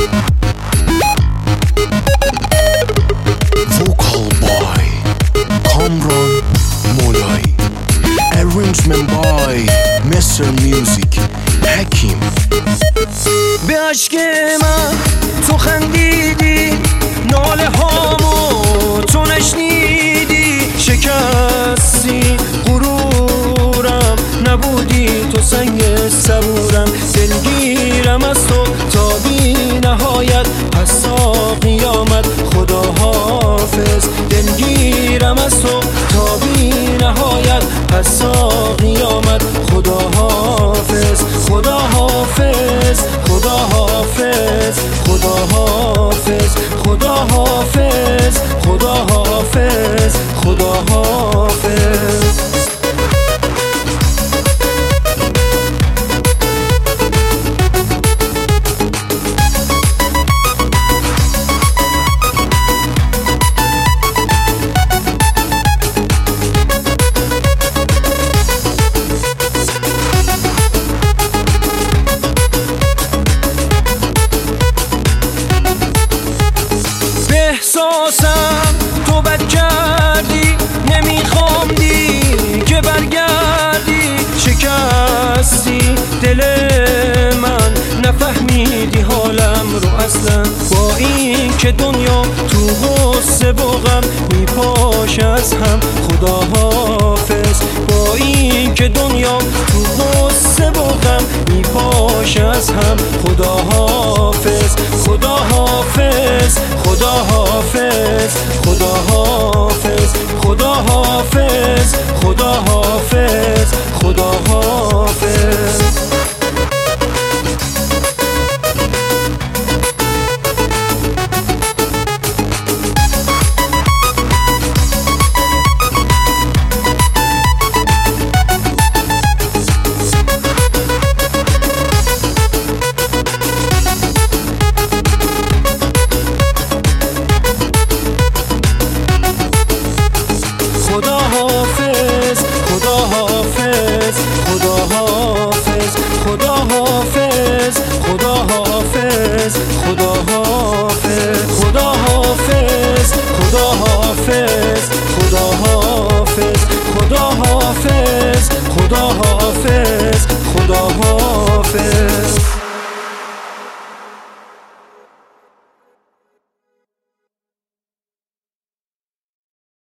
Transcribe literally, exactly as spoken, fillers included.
Vocal by Kamran Molai. Arrangement by Mister Music حکیم. به عشق من تو خندیدی، ناله هامو تو نشنیدی، شکستی غرورم، نبودی تو سنگ صبورم. دلگیرم از تو تا بی نهایت، پس تا قیامت خدا حافظ. دلگیرم از تو تا بی نهایت، پس تا قیامت خدا حافظ. خدا حافظ، خدا حافظ، خدا حافظ، خدا حافظ، خدا حافظ، خدا حافظ. احساسم تو بد کردی، نمیخوام دیگه برگردی. شکستی دل من، نفهمیدی حالم رو اصلا. با این که دنیا تو غصه و غم میپاشه از هم، خدا حافظ. با این که دنیا تو غصه و غم میپاشه از هم، خدا حافظ. خدا حافظ، خدا حافظ، خدا حافظ، خدا حافظ.